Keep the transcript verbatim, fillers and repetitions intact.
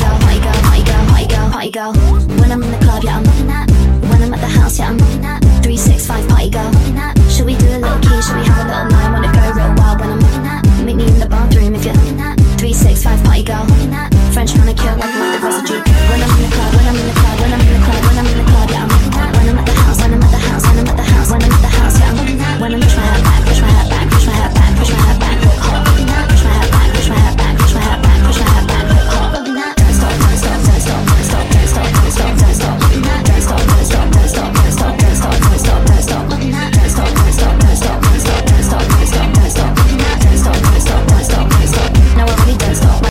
girl, party girl, party girl, party girl, party girl. When I'm in the club, yeah, I'm rocking that. When I'm at the house, yeah, I'm rocking that. Three six five, party girl, rocking that. Should we do a little key? Should we have a little night? Wanna go real wild when I'm rocking that? Meet me in the bathroom if you're rocking that. Three six five, party girl, rocking that. French manicure, walk